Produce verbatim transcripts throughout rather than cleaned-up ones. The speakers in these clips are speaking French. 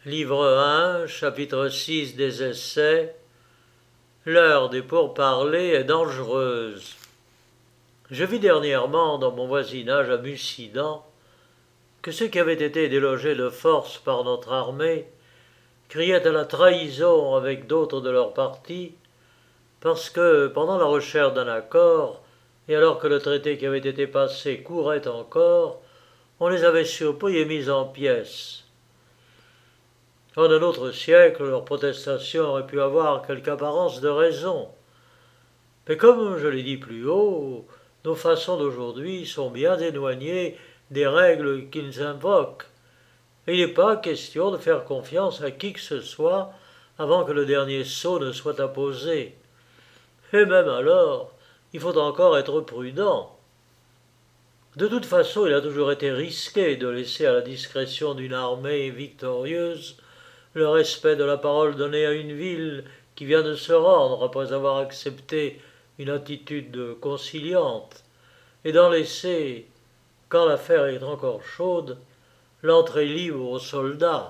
Livre un, chapitre six des Essais. L'heure des pourparlers est dangereuse. Je vis dernièrement dans mon voisinage à Mussidan que ceux qui avaient été délogés de force par notre armée criaient à la trahison avec d'autres de leur parti, parce que, pendant la recherche d'un accord, et alors que le traité qui avait été passé courait encore, on les avait surpris et mis en pièces. En un autre siècle, leurs protestations auraient pu avoir quelque apparence de raison. Mais comme je l'ai dit plus haut, nos façons d'aujourd'hui sont bien éloignées des règles qu'ils invoquent, et il n'est pas question de faire confiance à qui que ce soit avant que le dernier sceau ne soit apposé. Et même alors, il faut encore être prudent. De toute façon, il a toujours été risqué de laisser à la discrétion d'une armée victorieuse le respect de la parole donnée à une ville qui vient de se rendre après avoir accepté une attitude conciliante, et d'en laisser, quand l'affaire est encore chaude, l'entrée libre aux soldats.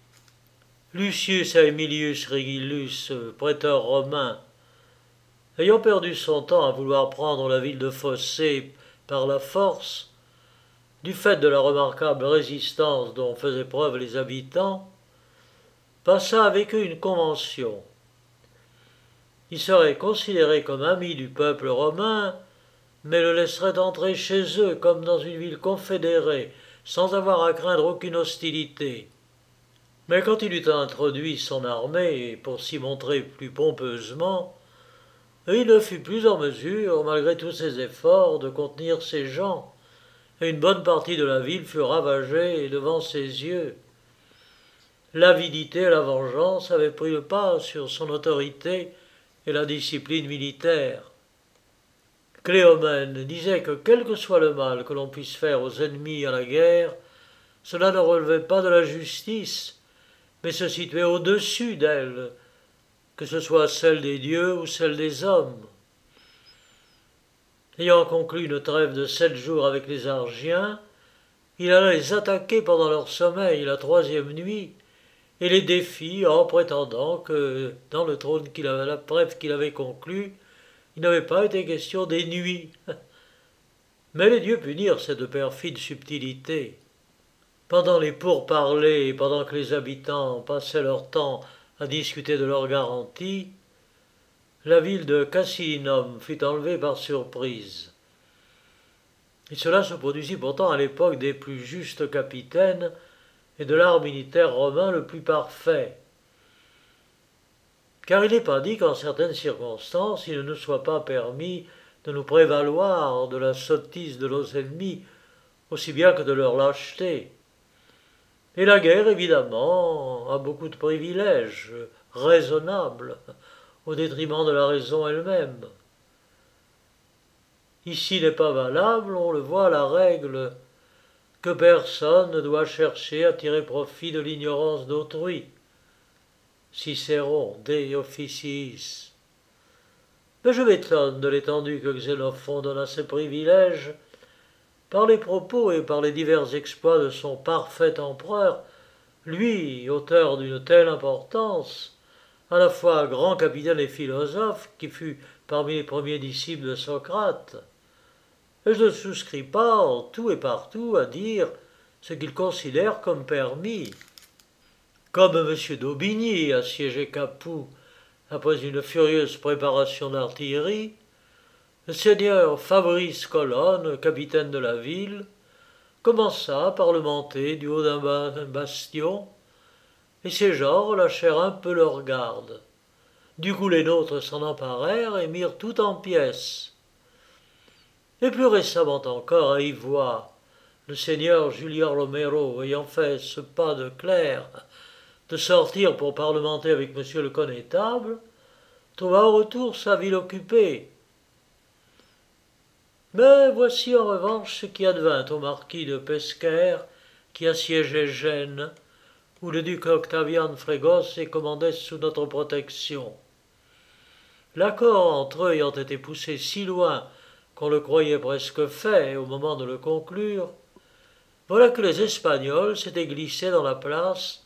Lucius Aemilius Regillus, préteur romain, ayant perdu son temps à vouloir prendre la ville de Phocée par la force, du fait de la remarquable résistance dont faisaient preuve les habitants, passa avec eux une convention. Il serait considéré comme ami du peuple romain, mais le laisserait entrer chez eux comme dans une ville confédérée, sans avoir à craindre aucune hostilité. Mais quand il eut introduit son armée pour s'y montrer plus pompeusement, il ne fut plus en mesure, malgré tous ses efforts, de contenir ses gens, et une bonne partie de la ville fut ravagée devant ses yeux. L'avidité et la vengeance avaient pris le pas sur son autorité et la discipline militaire. Cléomène disait que quel que soit le mal que l'on puisse faire aux ennemis à la guerre, cela ne relevait pas de la justice, mais se situait au-dessus d'elle, que ce soit celle des dieux ou celle des hommes. Ayant conclu une trêve de sept jours avec les Argiens, il alla les attaquer pendant leur sommeil la troisième nuit, et les défie en prétendant que, dans le trône qu'il avait, la trêve qu'il avait conclue, il n'avait pas été question des nuits. Mais les dieux punirent cette perfide subtilité. Pendant les pourparlers et pendant que les habitants passaient leur temps à discuter de leurs garanties, la ville de Cassinum fut enlevée par surprise. Et cela se produisit pourtant à l'époque des plus justes capitaines et de l'art militaire romain le plus parfait. Car il n'est pas dit qu'en certaines circonstances il ne nous soit pas permis de nous prévaloir de la sottise de nos ennemis, aussi bien que de leur lâcheté. Et la guerre, évidemment, a beaucoup de privilèges raisonnables, au détriment de la raison elle-même. Ici n'est pas valable, on le voit, la règle que personne ne doit chercher à tirer profit de l'ignorance d'autrui. Cicéron, De Officiis. Mais je m'étonne de l'étendue que Xénophon donne à ses privilèges, par les propos et par les divers exploits de son parfait empereur, lui, auteur d'une telle importance, à la fois grand capitaine et philosophe, qui fut parmi les premiers disciples de Socrate. Et je ne souscris pas en tout et partout à dire ce qu'il considère comme permis. Comme M. d'Aubigny, assiégé Capoue après une furieuse préparation d'artillerie, le seigneur Fabrice Colonne, capitaine de la ville, commença à parlementer du haut d'un bastion, et ses gens relâchèrent un peu leur garde. Du coup les nôtres s'en emparèrent et mirent tout en pièces. Et plus récemment encore, à Ivoire, le seigneur Julien Romero, ayant fait ce pas de clerc de sortir pour parlementer avec monsieur le connétable, trouva au retour sa ville occupée. Mais voici en revanche ce qui advint au marquis de Pesquer, qui assiégeait Gênes, où le duc Octavian Frégos est commandait sous notre protection. L'accord entre eux ayant été poussé si loin qu'on le croyait presque fait au moment de le conclure, voilà que les Espagnols s'étaient glissés dans la place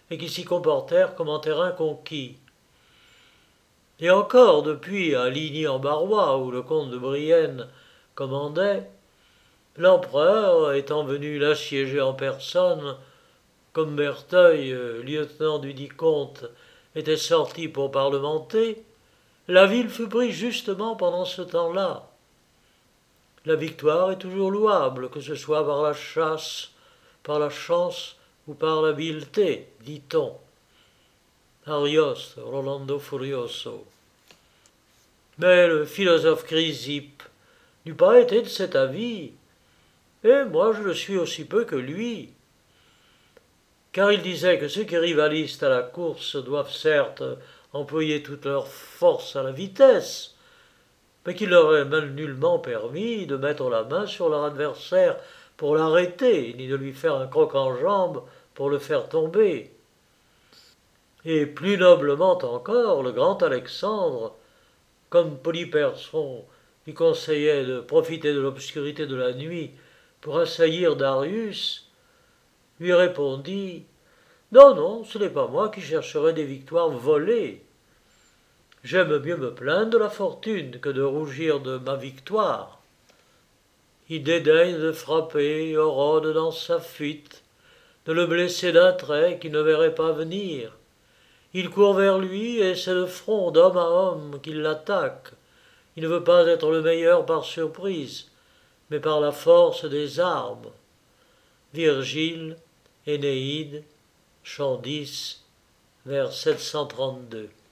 et qui s'y comportèrent comme en terrain conquis. Et encore, depuis à Ligny-en-Barrois, où le comte de Brienne commandait, l'empereur, étant venu l'assiéger en personne, comme Bertheuil, lieutenant du dit comte, était sorti pour parlementer, la ville fut prise justement pendant ce temps-là. La victoire est toujours louable, que ce soit par la chasse, par la chance ou par l'habileté, dit-on. Arioste, Rolando Furioso. Mais le philosophe Chrysippe n'eût pas été de cet avis, et moi je le suis aussi peu que lui, car il disait que ceux qui rivalisent à la course doivent certes employer toute leur force à la vitesse, mais qu'il leur est même nullement permis de mettre la main sur leur adversaire pour l'arrêter, ni de lui faire un croc en jambe pour le faire tomber. Et plus noblement encore, le grand Alexandre, comme Polyperson lui conseillait de profiter de l'obscurité de la nuit pour assaillir Darius, lui répondit « Non, non, ce n'est pas moi qui chercherai des victoires volées. J'aime mieux me plaindre de la fortune que de rougir de ma victoire. Il dédaigne de frapper Orode dans sa fuite, de le blesser d'un trait qu'il ne verrait pas venir. Il court vers lui et c'est de front, d'homme à homme, qu'il l'attaque. Il ne veut pas être le meilleur par surprise, mais par la force des armes. » Virgile, Énéide, chant dix, vers sept cent trente-deux.